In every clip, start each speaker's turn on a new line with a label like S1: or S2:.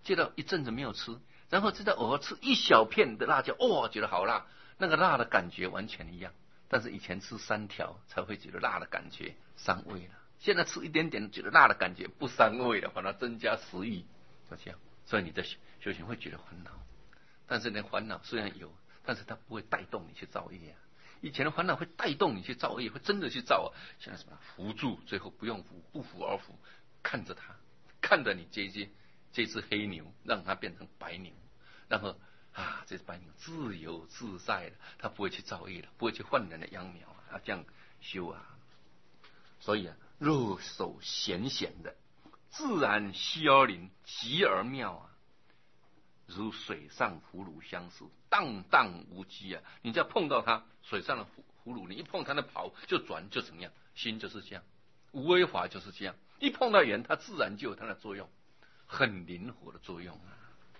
S1: 接着一阵子没有吃，然后直到偶尔吃一小片的辣椒，哇，觉得好辣，那个辣的感觉完全一样。但是以前吃3条才会觉得辣的感觉伤胃了，现在吃一点点觉得辣的感觉不伤胃了，反而增加食欲，就这样。所以你的修行会觉得烦恼，但是呢，烦恼虽然有，但是它不会带动你去造业啊。以前的烦恼会带动你去造业，会真的去造啊。现在什么扶住，最后不用扶，不扶而扶，看着它，看着你这只黑牛，让它变成白牛，然后这只白牛自由自在的，它不会去造业了，不会去犯人的秧苗啊，这样修啊。所以肉手咸咸的，自然息而灵，极而妙啊，如水上葫芦相似，荡荡无羁啊！你只要碰到它，水上的葫芦，你一碰它的跑就转，就怎么样？心就是这样，无为法就是这样，一碰到缘，它自然就有它的作用，很灵活的作用啊。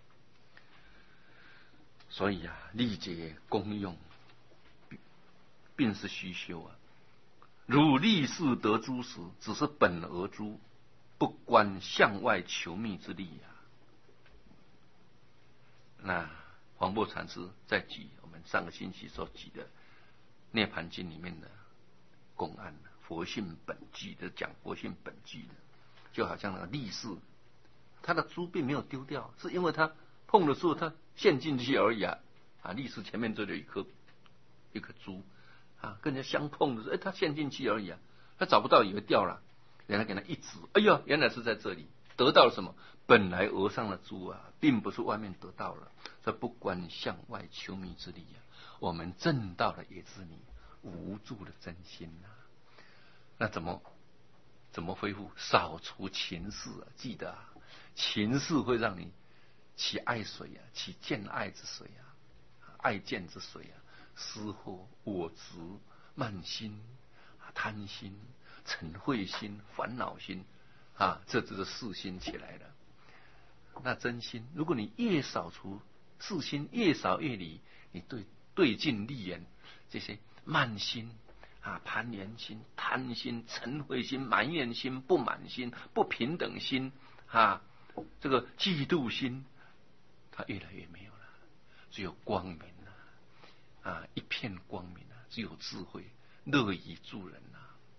S1: 所以历劫功用，并是虚修啊。如立世得诸时，只是本而诸，不关向外求觅之力啊。那黄檗禅师在举我们上个星期所举的《涅盘经》里面的公案，佛性本具的讲佛性本具的，就好像那个力士，他的珠并没有丢掉，是因为他碰的时候他陷进去而已啊。力士前面这里有一颗珠跟人家相碰的时候，他陷进去而已啊，他找不到以为掉了，人家给他一指，哎呀，原来是在这里。得到了什么？本来额上的珠并不是外面得到了，这不关向外求觅之力啊。我们证到了也是你无助的真心啊。那怎么恢复？扫除情事啊！记得情事会让你起爱水起见爱之水爱见之水失惑、我执、慢心、贪心、嗔恚心、烦恼心这就是四心起来了。那真心，如果你越扫除四心，越扫越离，你对境立言这些慢心攀缘心、贪心、嗔恚心、埋怨心、不满心、不平等心这个嫉妒心，它越来越没有了，只有光明一片光明只有智慧，乐于助人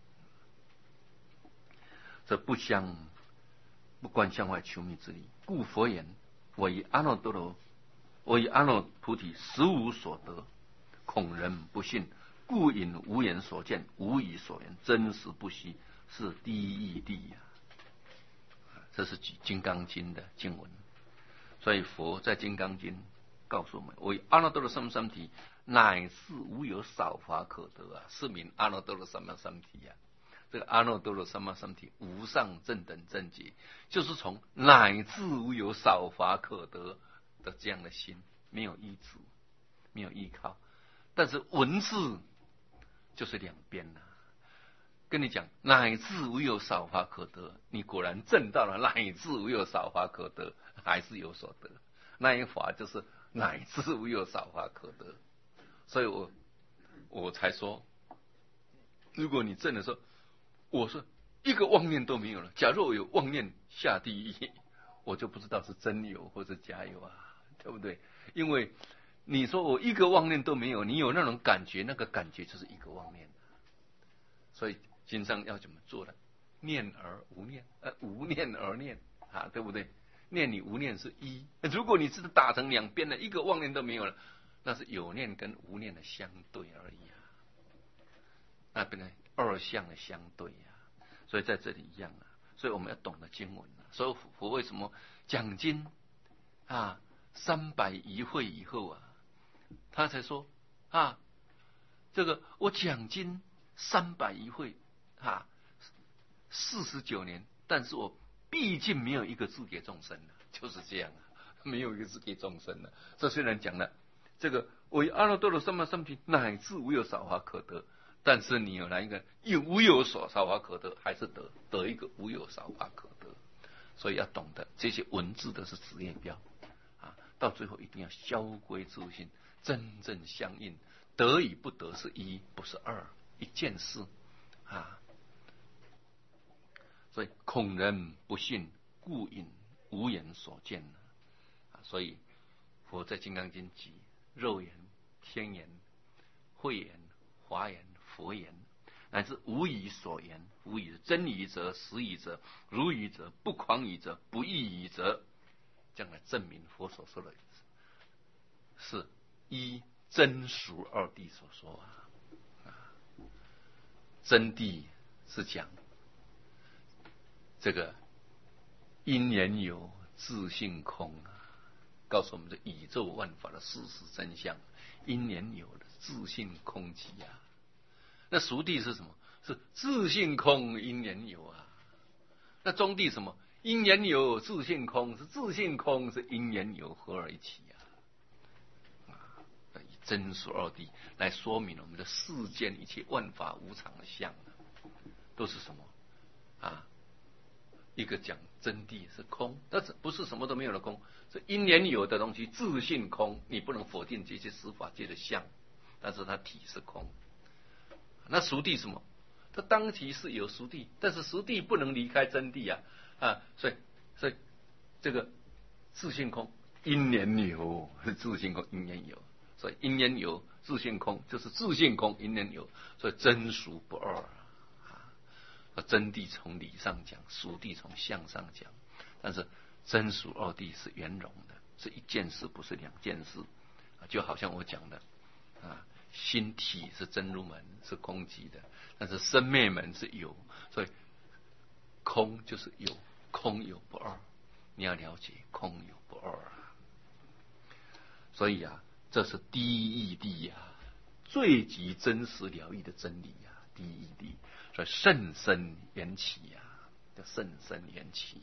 S1: 这不关向外求觅之力，故佛言：我以阿耨菩提实无所得，恐人不信，故引无言所见，无以所言，真实不虚，是第一义谛这是举《金刚经》的经文。所以佛在《金刚经》告诉我们：我以阿耨多罗三藐三菩提，乃是无有少法可得是名阿耨多罗三藐三菩提这个阿耨多罗三藐三菩提无上正等正觉，就是从乃至无有少法可得的这样的心，没有依止，没有依靠。但是文字就是两边跟你讲乃至无有少法可得，你果然证到了乃至无有少法可得，还是有所得。那一法就是乃至无有少法可得。所以我才说，如果你证的时候，我说一个妄念都没有了。假若我有妄念下地狱，我就不知道是真有或者假有对不对？因为你说我一个妄念都没有，你有那种感觉，那个感觉就是一个妄念。所以经上要怎么做呢？念而无念，无念而念对不对？念与无念是一。如果你是打成两边的，一个妄念都没有了，那是有念跟无念的相对而已那变成二相的相对所以在这里一样所以我们要懂得经文所以佛为什么讲经300余会以后他才说这个我讲经300余会49年，但是我毕竟没有一个字给众生就是这样没有一个字给众生这虽然讲了这个我以阿耨多罗三藐三菩提乃至无有少法可得，但是你有哪一个无有少法可得，还是得一个无有少法可得。所以要懂得这些文字的是职业标到最后一定要销归自性，真正相应，得与不得是一，不是二，一件事所以恐人不信，故引无言所见所以佛在《金刚经》集肉言、天言、慧言、华言、佛言，乃至无以所言。无以真语者、实语者、如语者、不诳语者、不异语者，将来证明佛所说的是依真俗二谛所说真谛是讲这个因缘有，自性空告诉我们这宇宙万法的事实真相。因缘有的自性空寂那俗谛是什么？是自性空，因缘有那中谛什么？因缘有，自性空，是自性空，是因缘有合而一起以真俗二谛来说明我们的世间一切万法无常的相都是什么一个讲真谛是空，但是不是什么都没有的空，是因缘有的东西自性空，你不能否定这些十法界的相，但是它体是空。那俗谛什么？它当即是有俗谛，但是俗谛不能离开真谛所以这个自性空，因缘有是自性空，因缘有，所以因缘有自性空就是自性空，因缘有，所以真俗不二真谛从理上讲，俗谛从相上讲，但是真俗二谛是圆融的，是一件事，不是两件事就好像我讲的心体是真如门，是空寂的，但是生灭门是有，所以空就是有，空有不二，你要了解空有不二所以这是第一义谛最极真实了义的真理第一义谛，所以甚深缘起叫甚深缘起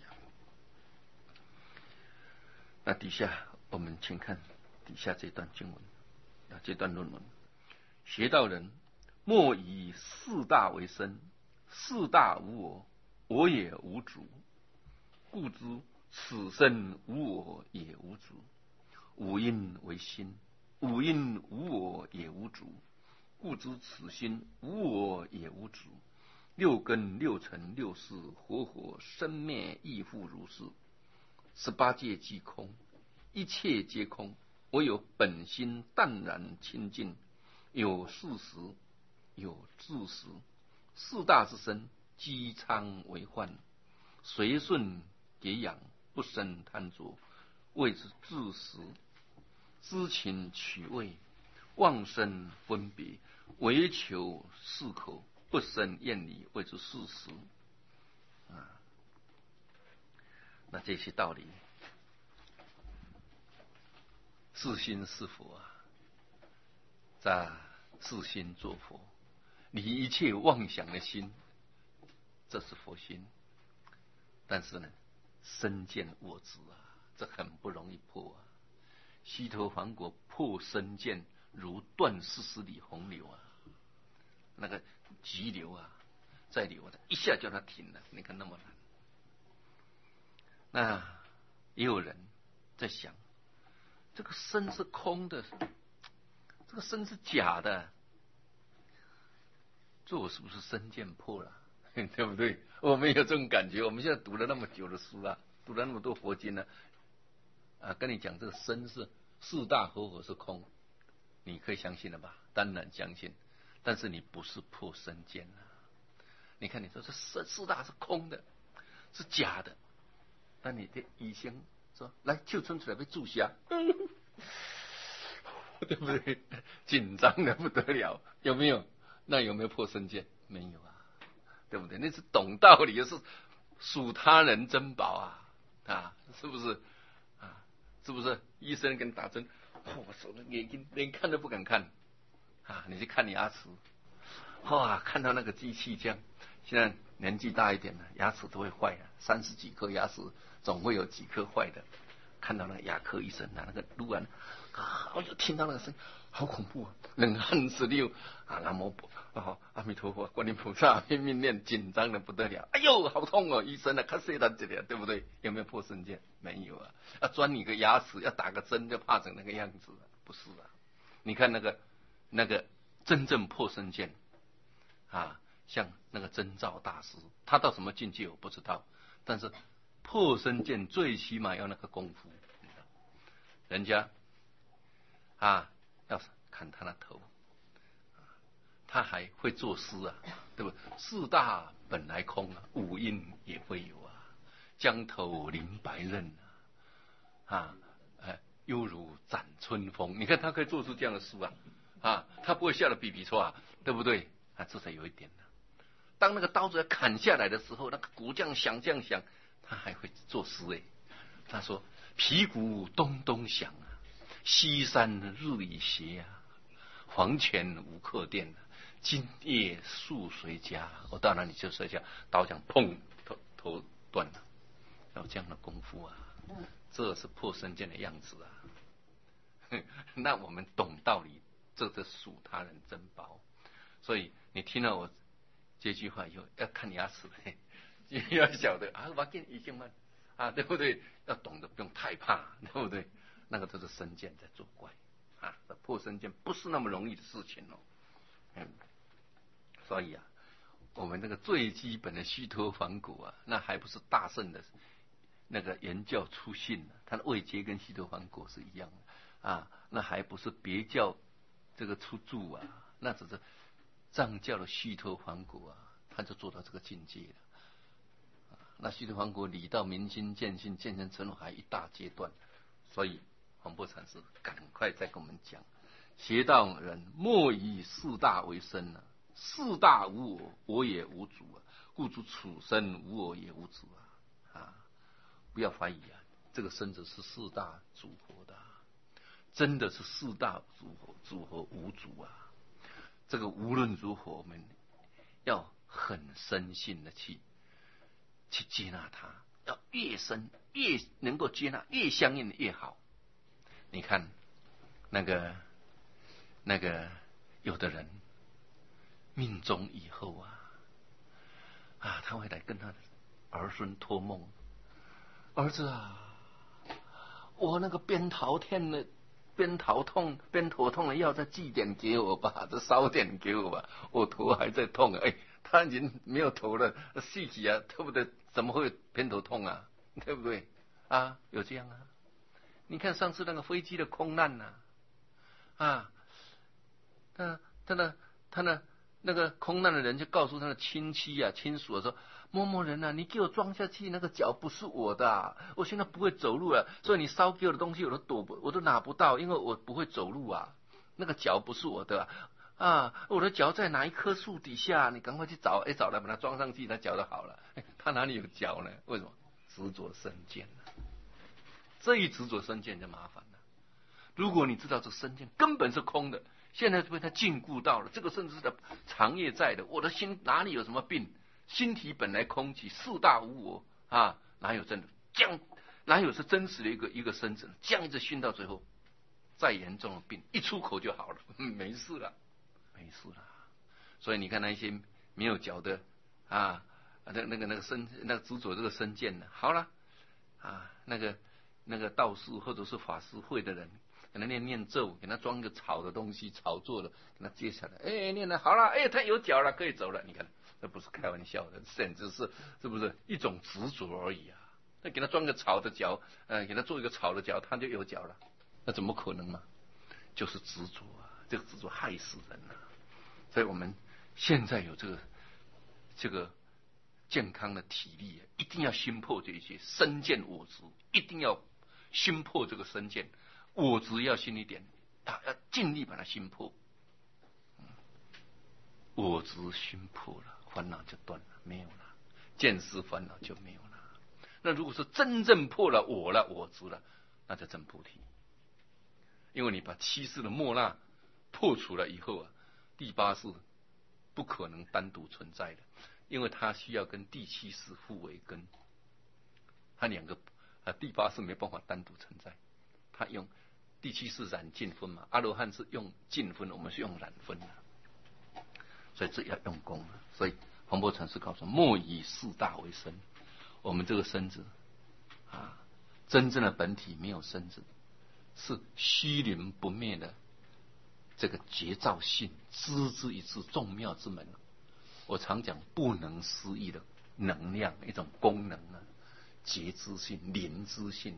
S1: 那底下我们请看底下这段经文这段论文。学道人莫以四大为身，四大无我，我也无主，故知此身无我也无主。五阴为心，五阴无我也无主，故知此心无我也无主。六根六尘六识活活生灭亦复如是。18界即空，一切皆空，唯有本心淡然清净，有事实，有自实。四大之身，机舱为幻，随顺给养，不生贪着，谓之自实。知情取味，妄生分别，唯求适口，不生厌离，谓之事实那这些道理，自心是佛在自心做佛，离一切妄想的心，这是佛心。但是呢，身见我执这很不容易破西头黄果破身见，如断40里洪流那个急流在流一下叫它停了，你看那么难。那也有人在想，这个身是空的，这个身是假的，这我是不是身见破了？对不对？我们有这种感觉。我们现在读了那么久的书读了那么多佛经跟你讲这个身是四大合合是空，你可以相信了吧？当然相信，但是你不是破身见你看你说这四大是空的，是假的，那你的医生说来抽出来被注射对不对？紧张的不得了，有没有？那有没有破身见？没有对不对？那是懂道理，是属他人珍宝是不是是不是？医生给你打针，我手的眼睛连看都不敢看你去看你牙齿，看到那个机器这样，现在年纪大一点了，牙齿都会坏30几颗牙齿，总会有几颗坏的。看到那个牙科医生那个录完我就听到那个声音，好恐怖冷汗直流南无阿弥陀佛观音菩萨拼命念，紧张的不得了。哎呦好痛医生看谁他这里对不对？有没有破身见？没有要钻你个牙齿，要打个针就怕成那个样子不是你看那个真正破身见像那个真照大师，他到什么境界我不知道，但是破身见最起码要那个功夫人家啊要砍他的头，他还会作诗啊，对不对？四大本来空啊，五阴也会有啊。江头临白刃犹如斩春风。你看他可以做出这样的诗他不会笑得比比错对不对？这才有一点呢。当那个刀子要砍下来的时候，那个鼓这样响，他还会作诗他说：“皮鼓咚咚响西山日已斜黄泉无客店今夜宿谁家？”我到哪里就睡觉，刀匠砰，头断了。要这样的功夫这是破身剑的样子那我们懂道理，这属他人珍宝。所以你听了我这句话以后，要看牙齿要晓得我跟已经对不对？要懂得不用太怕，对不对？那个都是身剑在作怪破身剑不是那么容易的事情所以我们那个最基本的须陀洹果那还不是大圣的那个原教出信他的位阶跟须陀洹果是一样的那还不是别教这个出注那只是藏教的须陀洹果他就做到这个境界了那须陀洹果理到明心见性，见性成佛还一大阶段。所以黄檗禅师赶快再跟我们讲，邪道人莫以四大为身四大无我，我也无主故知此身无我也无主不要怀疑这个身子是四大组合的真的是四大组合无主这个无论如何我们要很深信的去接纳它，要越深越能够接纳，越相应的越好。你看那个有的人命终以后他会来跟他的儿孙托梦，儿子我那个边头痛的药再寄点给我吧，再烧点给我吧，我头还在痛他已经没有头了，细体对不对？怎么会偏头痛对不对有这样你看上次那个飞机的空难他那个空难的人就告诉他的亲戚亲属说：某某人你给我装下去，那个脚不是我的我现在不会走路了，所以你烧给我的东西我都拿不到，因为我不会走路那个脚不是我的我的脚在哪一棵树底下，你赶快去找找来把它装上去，他脚就好了他哪里有脚呢？为什么？执着身见这一执着身见就麻烦了。如果你知道这身见根本是空的，现在被他禁锢到了，这个甚至是长夜在的，我的心哪里有什么病？心体本来空寂，四大无我哪有真的这样？哪有是真实的一个身子？这样一直熏到最后，再严重的病一出口就好了，没事了。所以你看那些没有脚的那个执着这个身见好了那个道士或者是法师会的人，给他念咒，给他装一个草的东西，草做的，给他接下来念了好了他有脚了，可以走了。你看这不是开玩笑的，甚至是不是一种执着而已那给他装个草的脚给他做一个草的脚，他就有脚了，那怎么可能嘛？就是执着这个执着害死人所以我们现在有这个健康的体力一定要心破这些身见我执，一定要心破这个身见我执，要心一点要尽力把它心破我执心破了，烦恼就断了，没有了，见思烦恼就没有了。那如果是真正破了我执了，那就真菩提。因为你把七世的莫那破除了以后第八世不可能单独存在的，因为它需要跟第七世互为根，它两个第八世没办法单独存在，它用第七世染净分嘛，阿罗汉是用净分，我们是用染分所以这要用功所以黄檗禅师告诉莫以四大为身，我们这个身子真正的本体没有身子，是虚灵不灭的这个觉照性，知之一致众妙之门。我常讲不能思议的能量，一种功能觉知性、灵知性，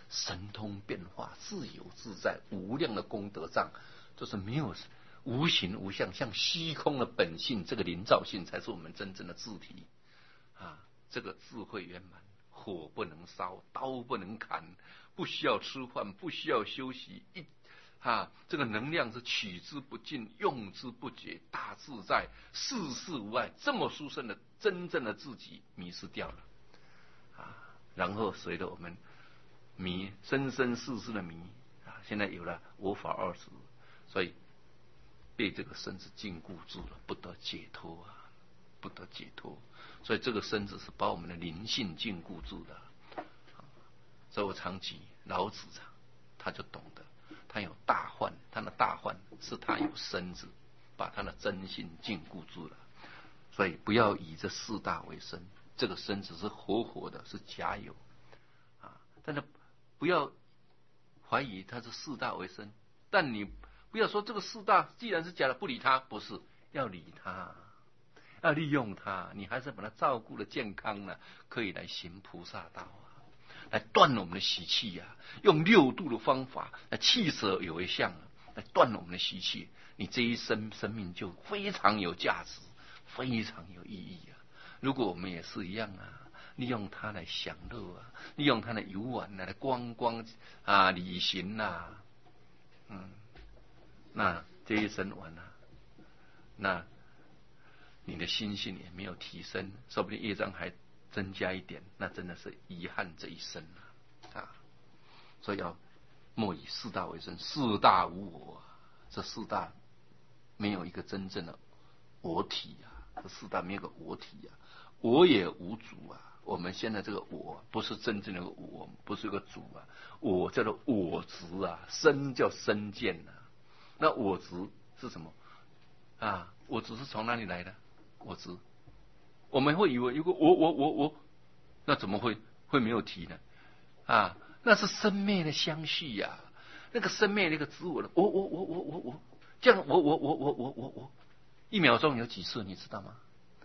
S1: 神通变化、自由自在、无量的功德障，就是没有无形无相，像虚空的本性，这个灵照性才是我们真正的自体啊！这个智慧圆满，火不能烧，刀不能砍，不需要吃饭，不需要休息，这个能量是取之不尽，用之不竭，大自在，世事无碍，这么殊胜的真正的自己迷失掉了然后随着我们迷生生世世的迷现在有了我法二执，所以被这个身子禁锢住了，不得解脱不得解脱。所以这个身子是把我们的灵性禁锢住的所以我常举老子他就懂得，他有大患，他的大患是他有身子把他的真心禁锢住了。所以不要以这四大为身，这个身子是活活的，是假有但是不要怀疑它是四大为身，但你不要说这个四大既然是假的不理它，不是，要理它，要利用它，你还是把它照顾的健康可以来行菩萨道来断我们的习气用六度的方法来气舍有为相来断我们的习气，你这一生生命就非常有价值，非常有意义如果我们也是一样利用它来享乐利用它来游玩来观光旅行那这一生完那你的心性也没有提升，说不定业障还增加一点，那真的是遗憾这一生所以要莫以四大为身，四大无我这四大没有一个真正的我体这四大没有个我体我也无主我们现在这个我不是真正的我，不是个主我叫做我执身叫身见那我执是什么我执是从哪里来的？我执我们会以为有个我，那怎么会没有体呢那是生灭的相续那个生灭那个执我的我这样我一秒钟有几次你知道吗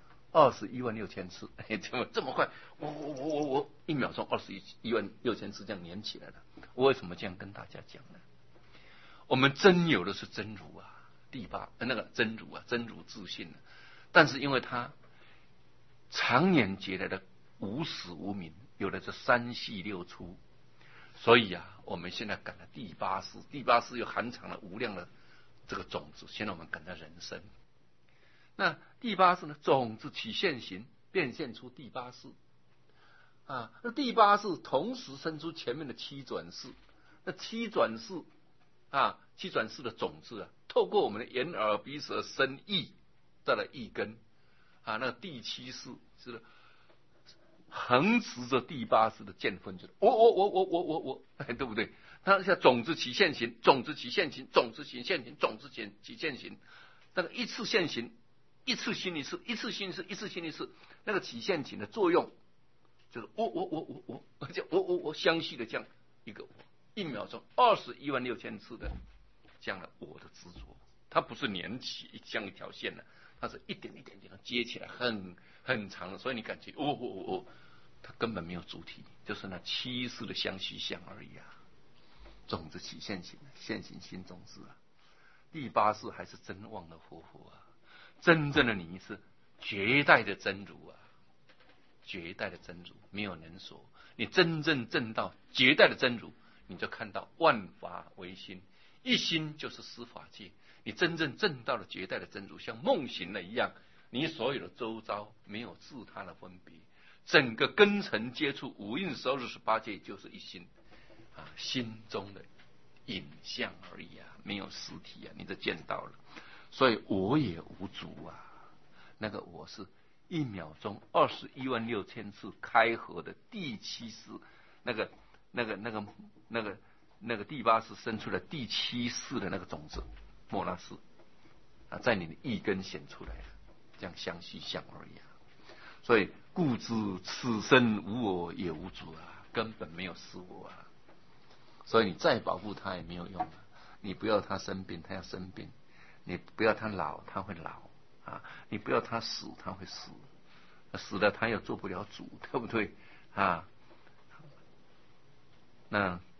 S1: ？216000次，怎么这么快？我一秒钟216000次这样连起来了。我为什么这样跟大家讲呢？我们真有的是真如第八那个真如真如自信但是因为它常年劫来的无始无明，有了这三系六出，所以我们现在感了第八世，第八世又含藏了无量的这个种子，现在我们感到人生。那第八世呢？种子起现行，变现出第八世那第八世同时生出前面的七转世，那七转世七转世的种子透过我们的眼耳鼻舌身意，再来意根那个第七世是横直着第八世的见分，就是我对不对？它像种子起现行，种子起现行，种子起现行，种子起现行，那个一次现行。一次心一次，一次心一次，一次心一次，那个起现行的作用就是我相续的这样一个我，一秒钟216000次的这样的我的执着，它不是连起像一条线它是一点一点点接起来，很长的，所以你感觉它根本没有主体，就是那七世的相续相而已种子起现行，现行心种子第八世还是真妄的活佛真正的你是绝代的真如绝代的真如没有人说，你真正证到绝代的真如，你就看到万法唯心，一心就是司法界。你真正证到了绝代的真如，像梦醒了一样，你所有的周遭没有自他的分别，整个根尘接触五蕴1218界就是一心心中的影像而已没有实体你就见到了。所以我也无主那个我是一秒钟216000次开合的第七世，那个第八世生出来第七世的那个种子莫那斯在你的意根显出来这样相续相而已所以故知此生无我也无主根本没有实我所以你再保护他也没有用你不要他生病，他要生病。你不要他老，他会老你不要他死，他会死，死了他又做不了主，对不对那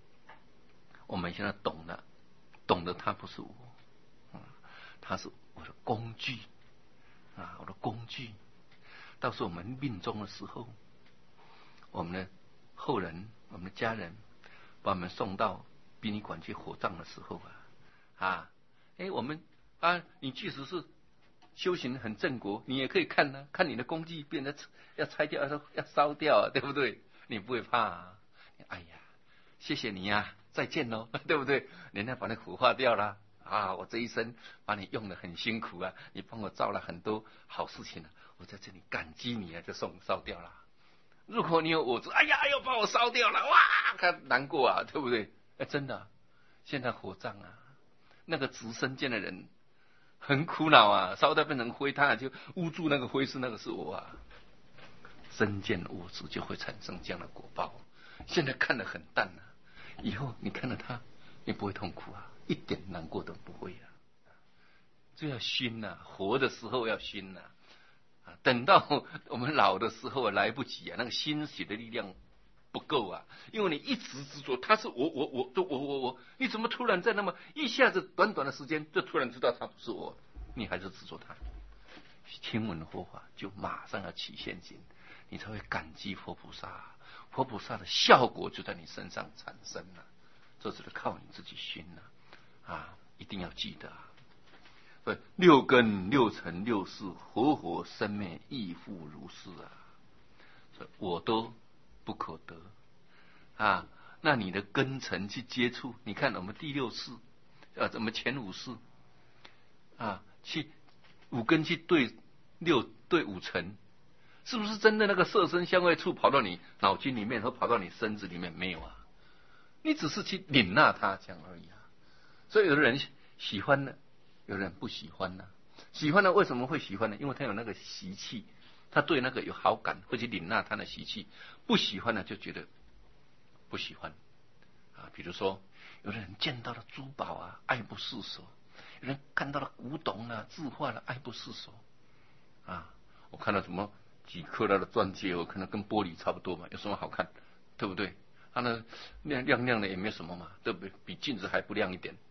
S1: 我们现在懂了，懂得他不是我，他是我的工具我的工具。到时候我们命终的时候，我们的后人、我们的家人把我们送到殡仪馆去火葬的时候我们你即使是修行很正果，你也可以看看你的工具变得要拆掉，要烧掉对不对？你不会怕哎呀，谢谢你再见喽，对不对？人家把你火化掉了我这一生把你用得很辛苦你帮我造了很多好事情我在这里感激你就烧掉了。如果你有我执，哎呀，又把我烧掉了，哇，看难过对不对？真的，现在火葬那个直升间的人很苦恼烧到变成灰，他就捂住那个灰，那个是我身见物质就会产生这样的果报。现在看得很淡以后你看到他，你不会痛苦一点难过都不会这要熏活的时候要熏等到我们老的时候来不及那个欣喜的力量不够因为你一直执着他是我，你怎么突然在那么一下子短短的时间就突然知道他不是我，你还是执着他？听闻佛法就马上要起现行，你才会感激佛菩萨，佛菩萨的效果就在你身上产生了，这只是靠你自己熏一定要记得所以六根六尘六识活活生灭亦复如是所以我都不可得那你的根尘去接触，你看我们第六识我们前五识去五根去对五尘，是不是真的那个色身香味触跑到你脑筋里面和跑到你身子里面？没有你只是去领纳它这样而已所以有的人喜欢呢，有人不喜欢呢。喜欢呢，为什么会喜欢呢？因为他有那个习气，他对那个有好感，会去领纳他的习气。不喜欢呢，就觉得不喜欢比如说有的人见到了珠宝爱不释手，有人看到了古董字画爱不释手我看到什么几克拉的钻戒，我看到跟玻璃差不多嘛，有什么好看？对不对？那亮亮的也没什么嘛，对不对？比镜子还不亮一点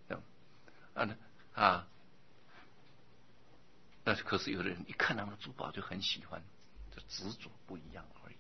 S1: 但是可是有的人一看到那珠宝就很喜欢，这执着不一样而已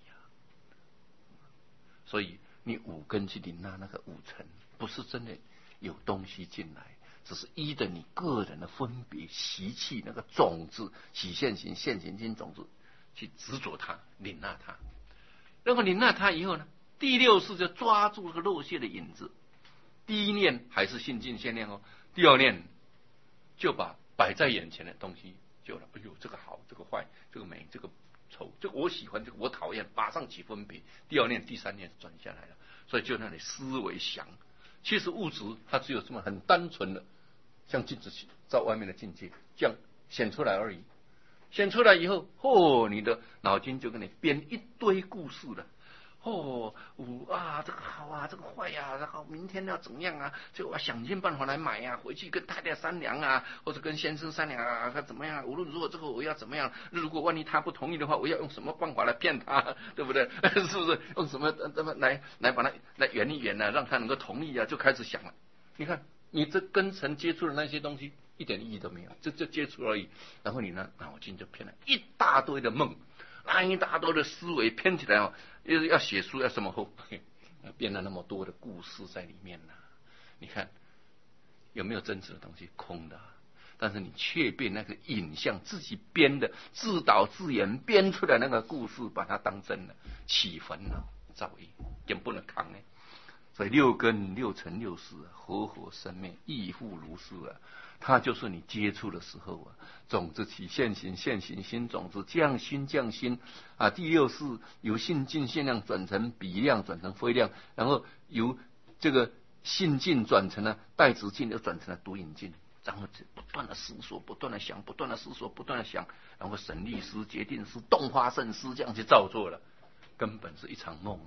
S1: 所以你五根去领纳那个五尘，不是真的有东西进来，只是依着你个人的分别习气那个种子起现行现行心种子去执着它领纳它。然后领纳它以后呢，第六识就抓住这个漏泄的影子。第一念还是信净现念第二念就把摆在眼前的东西就了，哎呦，这个好，这个坏，这个美，这个丑，这个我喜欢，这个我讨厌，马上起分别。第二念第三念转下来了，所以就那里思维想。其实物质它只有这么很单纯的，像镜子照外面的境界这样显出来而已。显出来以后你的脑筋就跟你编一堆故事了。这个好这个坏然后明天要怎么样就我要想尽办法来买回去跟太太商量或者跟先生商量他怎么样，无论如何这个我要怎么样，如果万一他不同意的话，我要用什么办法来骗他，对不对？是不是用什么来把他来圆一圆让他能够同意就开始想了。你看你这根尘接触的那些东西一点意义都没有，就接触而已。然后你呢脑筋就骗了一大堆的梦，一大堆的思维偏起来要写书要什么后编了那么多的故事在里面你看有没有真实的东西？空的但是你却被那个影像自己编的自导自演编出来那个故事把它当真了，起烦恼造业更不能扛所以六根六尘六识活活生灭亦复如是它就是你接触的时候种子起现行现行心种子降心降心第六识由性净现量转成比量转成非量，然后由这个性净转成了带子净，又转成了独影净，然后不断的思索，不断的想，不断的思索，不断的想，然后省力思、决定思、动花胜思这样去造作了，根本是一场梦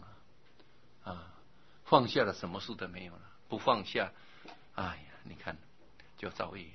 S1: 放下了什么事都没有了，不放下你看就造业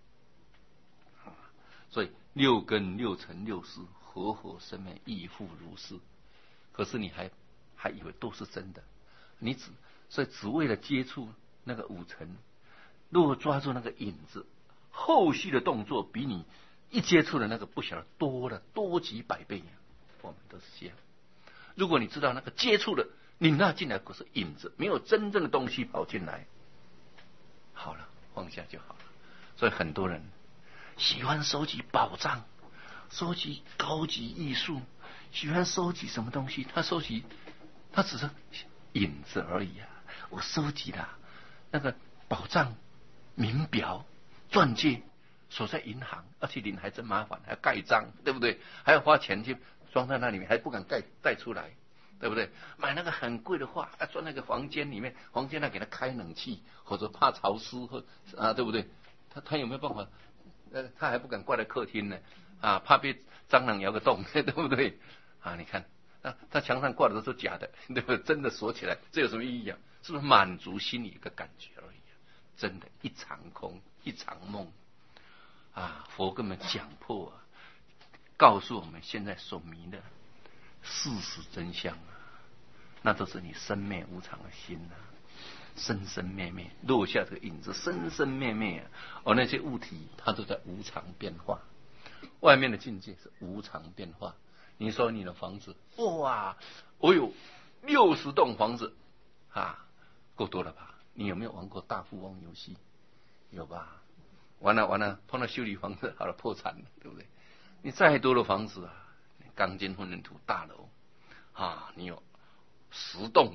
S1: 所以六根六尘六识活活生灭亦复如是。可是你还以为都是真的，所以只为了接触那个五层，如果抓住那个影子，后续的动作比你一接触的那个不晓得多几百倍。我们都是这样。如果你知道那个接触的，你那进来可是影子，没有真正的东西跑进来，好了，放下就好了。所以很多人喜欢收集宝藏，收集高级艺术，喜欢收集什么东西？他只是影子而已啊！我收集了那个宝藏、名表、钻戒，锁在银行，而且领还真麻烦，还要盖章，对不对？还要花钱去装在那里面，还不敢带出来，对不对？买那个很贵的画，装那个房间里面，房间那给他开冷气，或者怕潮湿，对不对？他有没有办法？他还不敢挂在客厅呢，怕被蟑螂咬个洞，对不对？你看，他墙上挂的都是假的，对不对？真的锁起来，这有什么意义啊？是不是满足心里一个感觉而已真的，一场空，一场梦佛跟我们讲破告诉我们现在所迷的事实真相那都是你生灭无常的心生生灭灭落下这个影子，生生灭灭那些物体它都在无常变化，外面的境界是无常变化。你说你的房子，哇，我有60栋房子够多了吧？你有没有玩过大富翁游戏？有吧？完了，碰到修理房子，好了，破产了，对不对？你再多的房子钢筋混凝土大楼你有10栋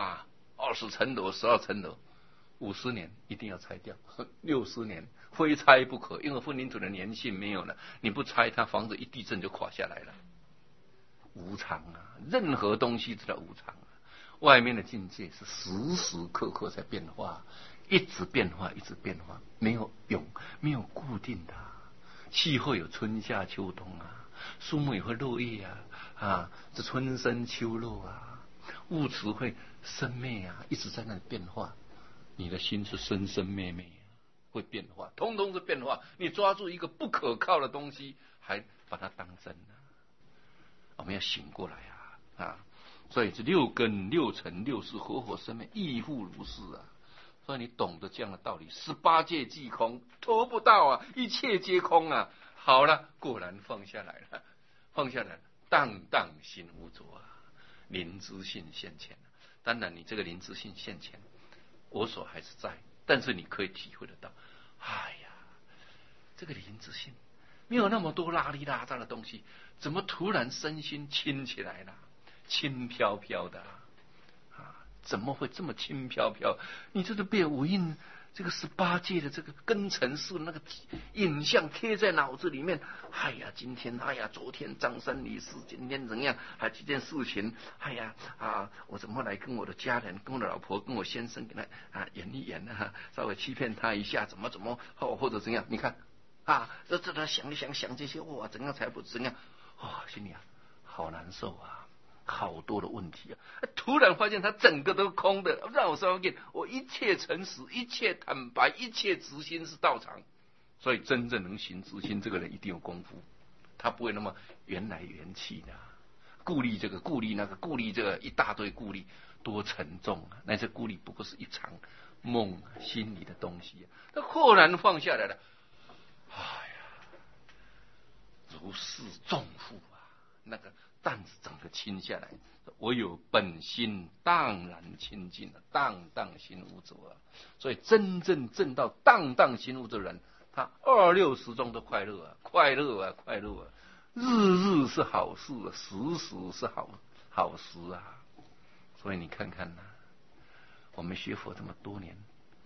S1: 20层楼、12层楼，50年一定要拆掉，60年非拆不可，因为混凝土的粘性没有了，你不拆它，房子一地震就垮下来了。无常任何东西都叫无常外面的境界是时时刻刻在变化，一直变化，一直变化，没有固定的气候有春夏秋冬树木也会落叶这春生秋落物质会生灭一直在那里变化。你的心是生生灭灭会变化，通通是变化。你抓住一个不可靠的东西，还把它当真我们要醒过来所以这6根6尘6识活活生灭亦复如是所以你懂得这样的道理，18界即空，拖不到一切皆空好了，果然放下来了，荡荡心无着灵知性现前。当然你这个灵知性现前，我所还是在，但是你可以体会得到，这个灵知性没有那么多拉里拉杂的东西，怎么突然身心轻起来了？轻飘飘的怎么会这么轻飘飘？你这是被五蕴这个18界的这个根尘世那个影像贴在脑子里面。今天昨天张三李四，今天怎样？这件事情，我怎么来跟我的家人、跟我的老婆、跟我先生给他演一演稍微欺骗他一下，怎么或者怎样？你看这他想一想这些，怎样才不怎样？心里好难受好多的问题突然发现他整个都空的，让我稍微我一切诚实，一切坦白，一切直心是道场。所以真正能行直心，这个人一定有功夫，他不会那么缘来缘去的，顾虑这个顾虑那个，顾虑这个一大堆顾虑，多沉重那些顾虑不过是一场梦心里的东西他豁然放下来了，如释重负那个担子整个轻下来，我有本心荡然清净荡荡心无着所以真正证到荡荡心无着的人，他26时中都快乐快乐日日是好事时时是好事所以你看看我们学佛这么多年，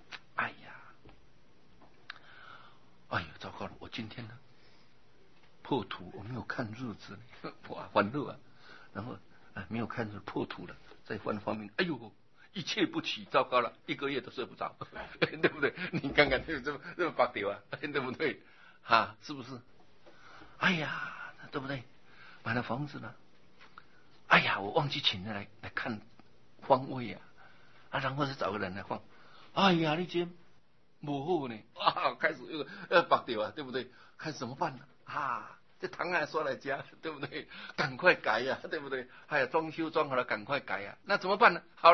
S1: 糟糕了，我今天破土，我没有看日子，欢乐然后没有看日破土了，再翻方面，一切不起，糟糕了，1个月都睡不着对不对？你看看这么白掉对不对是不是？对不对？买了房子了，我忘记请人来看方位然后是找个人来放，你这不好呢开始又白掉对不对？看怎么办呢这糖还刷来加，对不对？赶快改对不对？装修装好了，赶快改那怎么办呢？好了，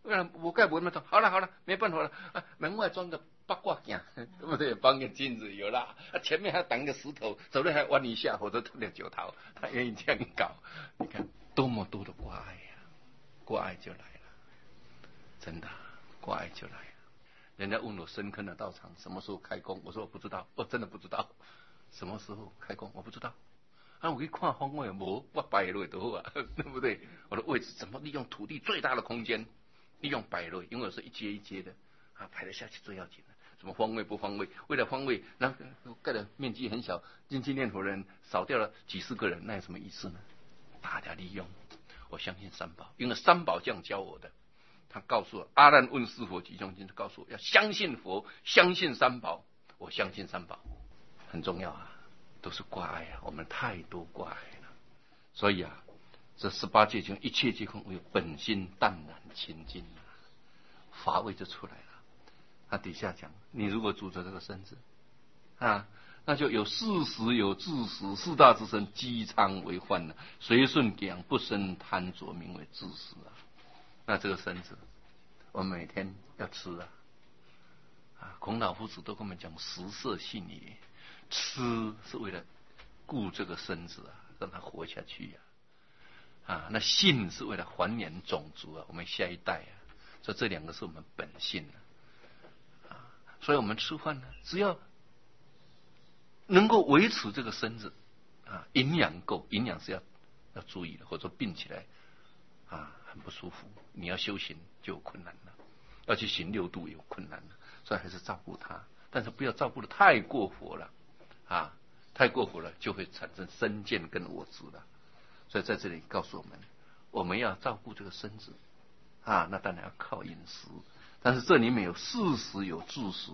S1: 我盖不那么多，好了，没办法了啊，门外装个八卦镜，对不对？放个镜子有啦，前面还挡个石头，走路还弯一下，或者吐点酒桃，他愿意这样搞。你看多么多的挂碍呀，挂碍就来了，真的挂碍就来了。人家问我深坑的道场什么时候开工，我说我不知道，我真的不知道什么时候开工，我不知道。我去看方位，我摆落就好啊，对不对？我的位置怎么利用土地最大的空间，利用摆落，因为我是一阶一阶的排得下去最要紧的。什么方位不方位？为了方位，那盖的面积很小，进去念佛人少掉了几十个人，那有什么意思呢？大家利用，我相信三宝，因为三宝这样教我的。他告诉我，阿难问是佛集中经，告诉我要相信佛，相信三宝。我相信三宝，很重要啊。都是挂碍啊，我们太多挂碍了，所以啊，这18戒中一切皆空，唯有本心淡然清净啊，法味就出来了。他底下讲，你如果住着这个身子啊，那就有事实有自实，四大之身积仓为患了，随顺养不生贪着，名为自实啊。那这个身子，我们每天要吃啊，孔老夫子都跟我们讲食色性也。吃是为了顾这个身子啊，让它活下去啊，那性是为了繁衍种族啊，我们下一代啊，所以这两个是我们本性啊，所以我们吃饭呢，只要能够维持这个身子啊，营养够，营养是要注意的，或者说病起来啊很不舒服，你要修行就有困难了，要去行6度有困难了，所以还是照顾它，但是不要照顾的太过火了。太过火了就会产生身见跟我执了，所以在这里告诉我们，我们要照顾这个身子那当然要靠饮食，但是这里面有事实有自食。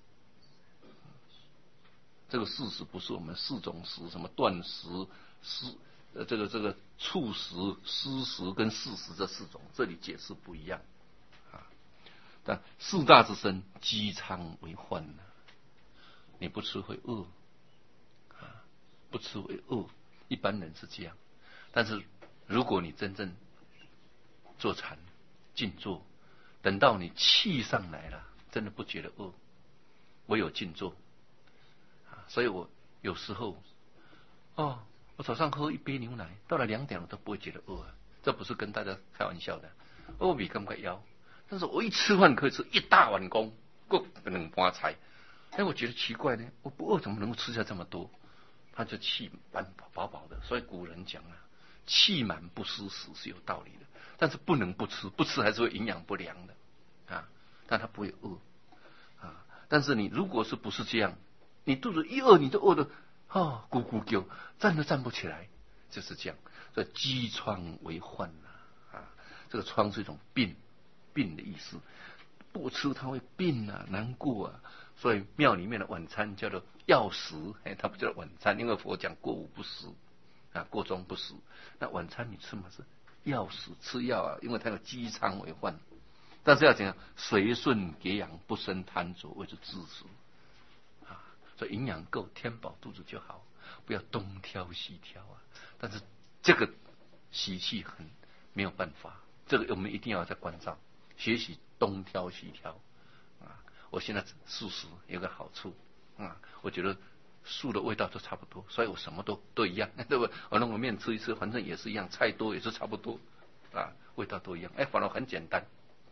S1: 这个事实不是我们4种食，什么断食、这个触食、湿食跟事实这4种，这里解释不一样但4大之身积仓为患你不吃会饿。不吃为饿，一般人是这样。但是如果你真正坐禅静坐，等到你气上来了，真的不觉得饿，唯有静坐所以我有时候我早上喝1杯牛奶，到了2点我都不会觉得饿这不是跟大家开玩笑的。饿比感觉腰，但是我一吃饭可以吃1大碗公，够2盘菜。我觉得奇怪呢，我不饿怎么能够吃下这么多？他就气满饱饱的，所以古人讲气满不思食是有道理的，但是不能不吃，不吃还是会营养不良的但他不会饿但是你如果不是这样，你肚子一饿你就饿得咕咕叫，站都站不起来，就是这样。所以积疮为患这个疮是一种病的意思，不吃他会病难过所以庙里面的晚餐叫做药食，它不叫晚餐，因为佛讲过午不食过中不食。那晚餐你吃嘛是药食，吃药因为它有积仓为患。但是要讲随顺给养，不生贪着，谓之自食所以营养够，填饱肚子就好，不要东挑西挑但是这个习气很没有办法，这个我们一定要在关照，学习东挑西挑我现在素食有个好处我觉得素的味道都差不多，所以我什么都一样，对不对？我弄个面吃一吃，反正也是一样，菜多也是差不多味道都一样，反而很简单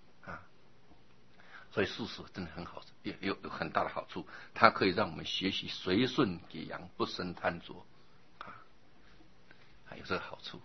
S1: 所以素食真的很好，也有很大的好处，它可以让我们学习随顺给养，不生贪着有这个好处。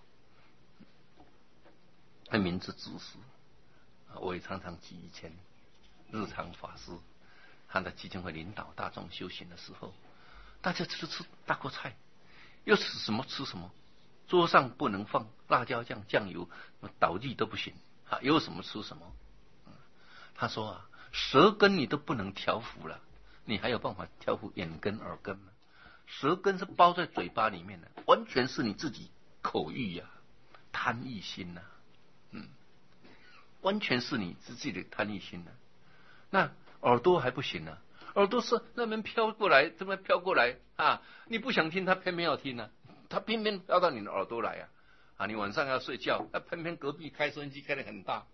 S1: 那名字知识我也常常举以前日常法师他在基金会领导大众修行的时候，大家吃大锅菜，又吃什么吃什么，桌上不能放辣椒酱、酱油，倒地都不行有什么吃什么他说舌根你都不能调服了，你还有办法调服眼根耳根吗？舌根是包在嘴巴里面的，完全是你自己口欲贪欲心完全是你自己的贪欲心那耳朵还不行耳朵是那边飘过来，这边飘过来你不想听，他偏偏要听他偏偏飘到你的耳朵来你晚上要睡觉，偏偏隔壁开收音机开得很大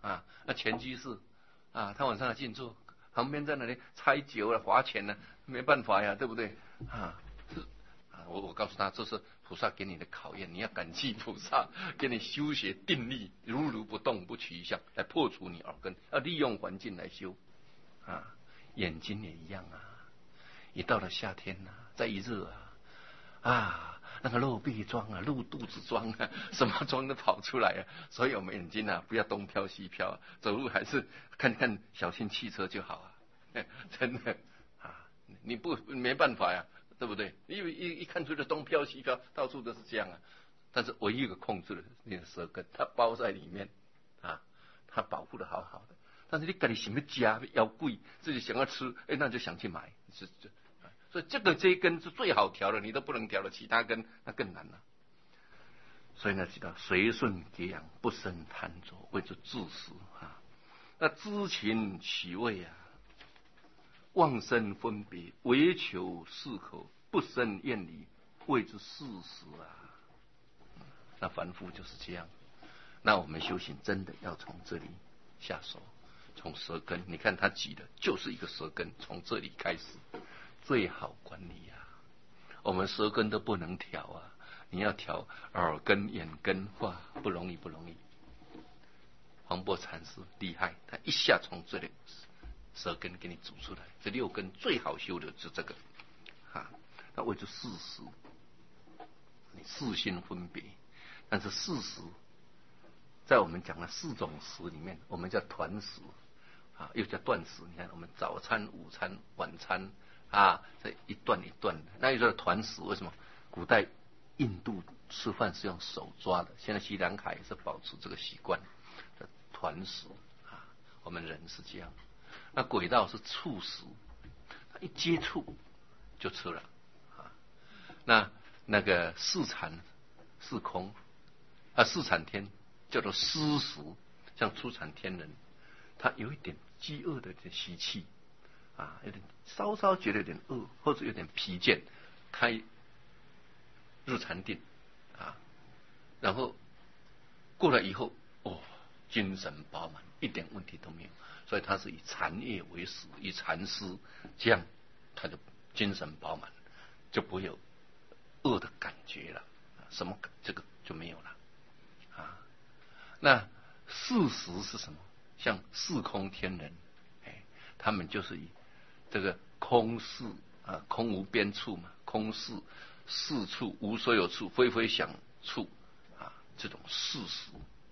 S1: 啊，那前居士啊，他晚上要静坐，旁边在那里拆酒了、划拳呢，没办法呀，对不对？啊，我告诉他，这是菩萨给你的考验，你要感激菩萨给你修学定力，如如不动不取相，来破除你耳根，要利用环境来修啊。眼睛也一样啊，一到了夏天啊，再一热啊，那个露背妆啊、露肚子妆啊，什么妆都跑出来啊。所以我们眼睛啊，不要东飘西飘，走路还是看看小心汽车就好啊。真的啊，你没办法呀，对不对？因为一看出的东飘西飘，到处都是这样啊。但是唯一一个控制的那个舌根，它包在里面啊，它保护的好好的。但是你自己想要加要贵，自己想要吃，那就想去买，所以这一根是最好调的，你都不能调了，其他根那更难了。所以呢，知道随顺给养，不生贪着，谓之自食啊。那知情取味啊，妄生分别，唯求适口，不生厌离，谓之事实啊。那凡夫就是这样。那我们修行真的要从这里下手。从舌根，你看他举的就是一个舌根，从这里开始最好管理啊。我们舌根都不能调啊，你要调耳根、眼根，哇，不容易不容易。黄檗禅师厉害，他一下从这里舌根给你煮出来，这6根最好修的是这个啊。那为之事实，你四心分别，但是事实在我们讲的4种食里面，我们叫团食啊，又叫断食。你看，我们早餐、午餐、晚餐啊，这一段一段的，那又叫团食。为什么？古代印度吃饭是用手抓的，现在西兰卡也是保持这个习惯，团食啊。我们人是这样，那鬼道是触食，他一接触就吃了啊。那个四禅四空啊，四禅天叫做施食，像出产天人。他有一点饥饿的习气啊，有点稍稍觉得有点饿，或者有点疲倦，开入禅定啊，然后过来以后，精神饱满，一点问题都没有。所以他是以禅业为食，以禅师，这样他就精神饱满，就不会有饿的感觉了，什么这个就没有了啊。那事实是什么？像四空天人，他们就是以这个空事啊，空无边处嘛，空事事处无所有处，非非想处啊，这种事实。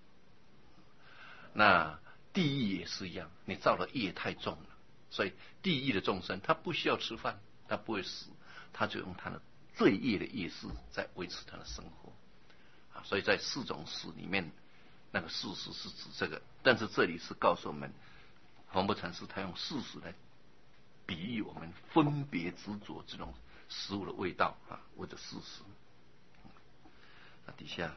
S1: 那地狱也是一样，你造的业太重了，所以地狱的众生他不需要吃饭，他不会死，他就用他的罪业的业势在维持他的生活啊。所以在4种死里面，那个事实是指这个，但是这里是告诉我们，黄檗禅师他用事实来比喻我们分别执着这种食物的味道啊，或者事实。那底下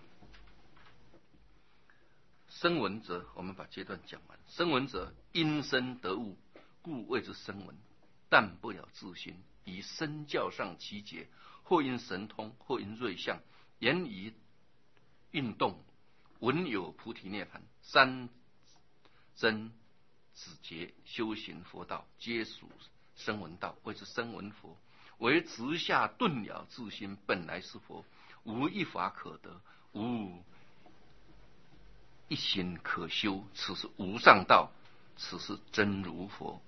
S1: 声闻者，我们把阶段讲完。声闻者，因声得物，故谓之声闻，但不了自心，以身教上其节，或因神通，或因瑞相，言语运动，闻有菩提涅盘，三真子节修行佛道，皆属声闻道，谓之声闻佛。为直下顿了自心，本来是佛，无一法可得，无一心可修，此是无上道，此是真如佛。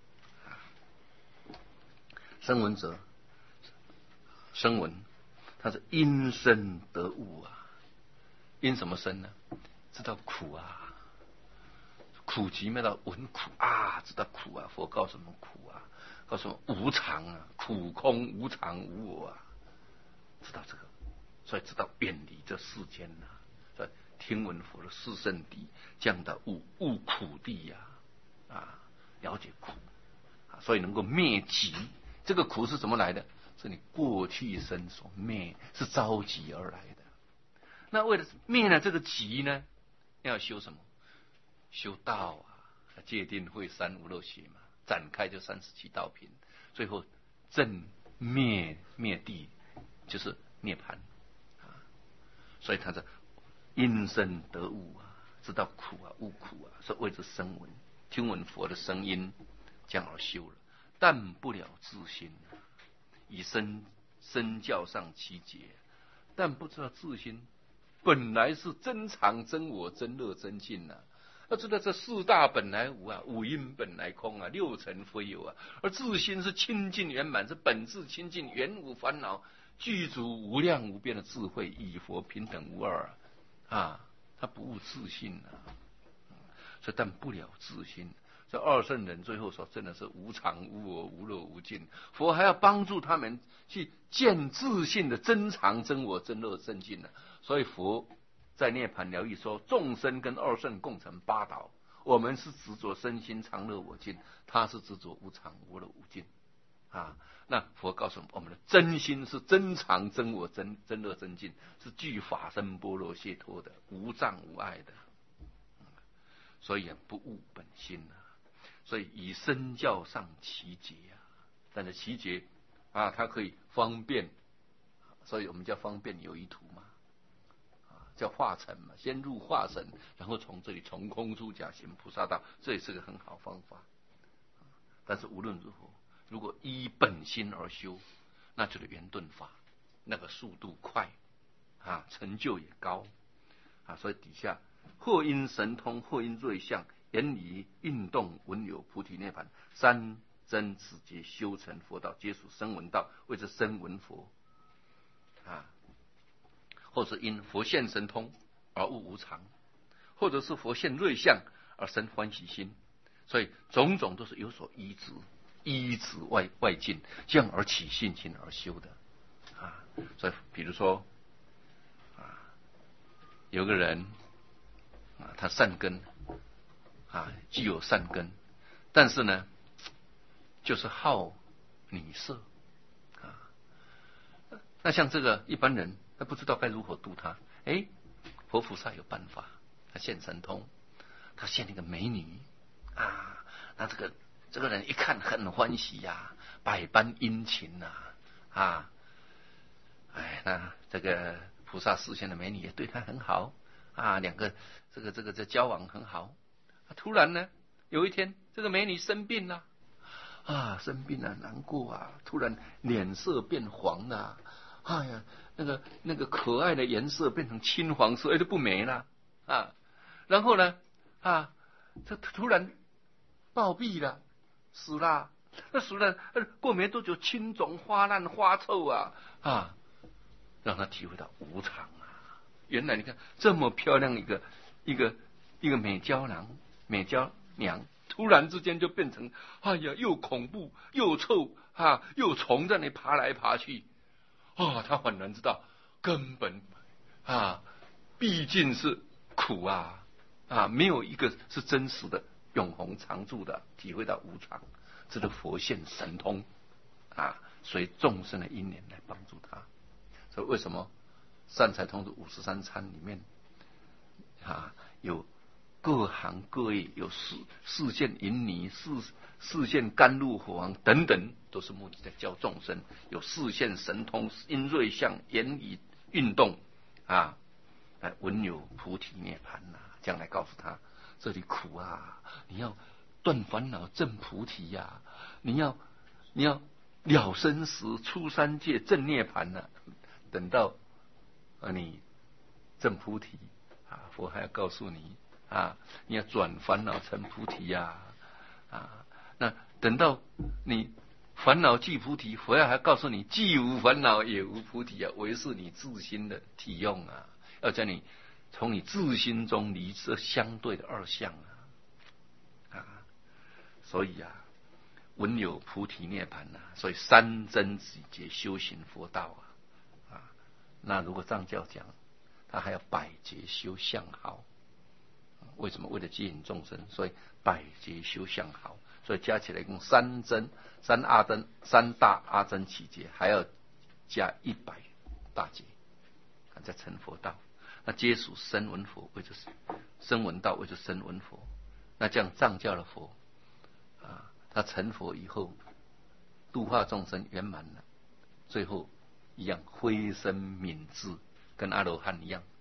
S1: 声闻者，声闻它是因声得悟啊。因什么生呢？知道苦啊，苦集灭到闻苦啊，知道苦啊。佛告诉我们苦啊，告诉我们无常啊，苦空无常无我啊，知道这个，所以知道远离这世间啊。所以听闻佛的四圣谛，降到悟苦地呀啊，了解苦啊，所以能够灭集。这个苦是怎么来的？是你过去生所灭，是着急而来的。那为了灭了这个集呢，要修什么？修道啊，戒定慧三无漏学嘛，展开就37道品，最后正灭地就是涅槃啊。所以他是因声得悟啊， 知道苦啊，悟苦啊，是为着声闻，听闻佛的声音，这样而修了，但不了自心，以身教上其节，但不知道自心本来是真常真我真乐真净呐。要知道这四大本来无啊，五阴本来空啊，六尘非有啊，而自心是清净圆满，是本质清净，原无烦恼，具足无量无边的智慧，与佛平等无二啊！他不悟自性啊，所以但不了自心。这二圣人最后说，真的是无常无我无乐无尽。佛还要帮助他们去见自性的真常真我真乐真净呢。所以佛在涅槃疗愈说，众生跟二圣共成八道，我们是执着身心常乐我净，他是执着无常无乐无尽啊。那佛告诉我们的真心是真常真我真乐真净，是具法身般若解脱的，无障无碍的。所以不悟本心啊，所以以身教上其节啊。但是其节啊，它可以方便，所以我们叫方便有一途嘛，叫化尘嘛，先入化神，然后从这里从空出假行菩萨道，这也是个很好方法。但是无论如何，如果依本心而修，那就是圆顿法，那个速度快啊，成就也高啊。所以底下或因神通，或因瑞相，言理运动，闻有菩提涅槃，三真此节修成佛道，皆属声闻道，谓之声闻佛啊。或是因佛现神通而悟无常，或者是佛现瑞相而生欢喜心，所以种种都是有所依止外境，这样而起信心而修的啊。所以比如说啊，有个人啊，他善根啊，具有善根，但是呢，就是好女色啊。那像这个一般人，他不知道该如何度他。佛菩萨有办法，他现神通，他现一个美女啊，那这个人一看很欢喜呀，百般殷勤呐啊，那这个菩萨示现的美女也对他很好啊，两个这交往很好。突然呢，有一天这个美女生病了啊，难过啊，突然脸色变黄了，哎呀，那个可爱的颜色变成青黄色，就不美了啊。然后呢啊，这突然暴毙了，死了。那死了过没多久，青肿花烂花臭啊，让他体会到无常啊。原来你看这么漂亮一个美娇娘，突然之间就变成哎呀，又恐怖又臭啊，又虫在那爬来爬去啊。他恍然知道，根本啊，毕竟是苦啊，没有一个是真实的永恒常住的，体会到无常。这个佛现神通啊，随众生的因缘来帮助他。所以为什么善财童子53参里面啊，有各行各业，有示现银泥、示现甘露火王等等，都是目的在教众生。有示现神通、因瑞相、言语运动啊，来闻有菩提涅槃呐，这样来告诉他这里苦啊，你要断烦恼证菩提呀，你要了生死出三界证涅槃呐。等到你证菩提啊，佛还要告诉你啊，你要转烦恼成菩提呀那等到你烦恼即菩提，佛还告诉你既无烦恼也无菩提啊，唯是你自心的体用啊，要叫你从你自心中离这相对的二相所以闻有菩提涅槃所以三真己劫修行佛道那如果藏教讲，他还要百劫修相好。为什么？为了接引众生，所以百劫修相好。所以加起来一共三大阿僧祇劫，还要加100大劫，再成佛道。那皆属声闻佛，为就是声闻道，为就是声闻佛。那这样藏教的佛他成佛以后，度化众生圆满了，最后一样灰身泯智，跟阿罗汉一样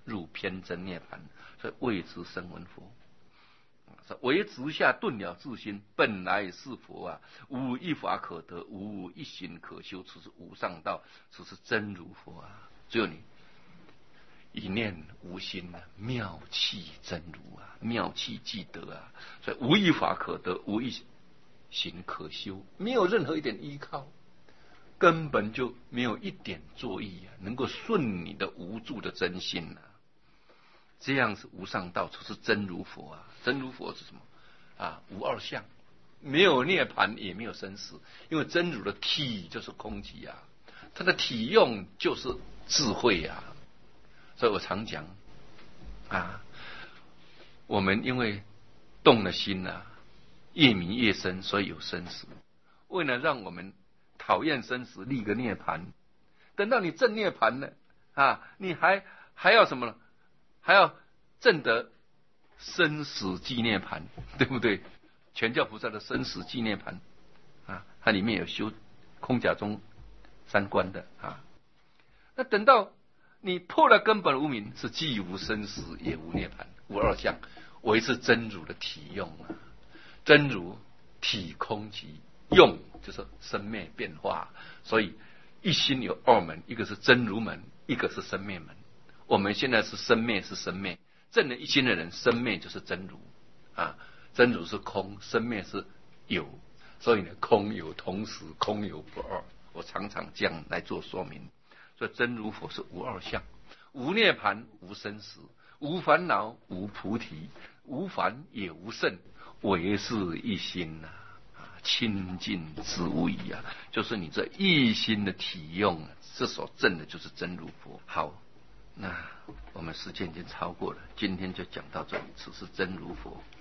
S1: 入偏真涅盘，所以谓之声闻佛。唯直下顿了自心，本来是佛啊！无一法可得，无一行可修，此是无上道，此是真如佛啊！只有你一念无心啊，妙气真如啊，妙气即得啊！所以无一法可得，无一行可修，没有任何一点依靠，根本就没有一点作意啊，能够顺你的无助的真心啊！这样是无上道，这是真如佛啊！真如佛是什么啊？无二相，没有涅盘，也没有生死，因为真如的体就是空寂啊，它的体用就是智慧啊。所以我常讲啊，我们因为动了心啊，越迷越深，所以有生死。为了让我们讨厌生死，立个涅盘，等到你证涅盘了啊，你还要什么呢？还要证得生死寂涅盘，对不对？全教菩萨的生死寂涅盘啊，它里面有修空假中三观的啊。那等到你破了根本无明，是既无生死也无涅盘，无二相，为是真如的体用啊。真如体空寂，用就是生灭变化，所以一心有二门，一个是真如门，一个是生灭门。我们现在是生灭，是生灭。证了一心的人，生灭就是真如啊，真如是空，生灭是有，所以呢，空有同时，空有不二。我常常这样来做说明。所以真如佛是无二相，无涅盘，无生死，无烦恼，无菩提，无烦也无胜，唯是一心呐。清净之无疑啊，就是你这一心的体用啊，这所证的就是真如佛。好。那我们时间已经超过了，今天就讲到这里。此是真如佛。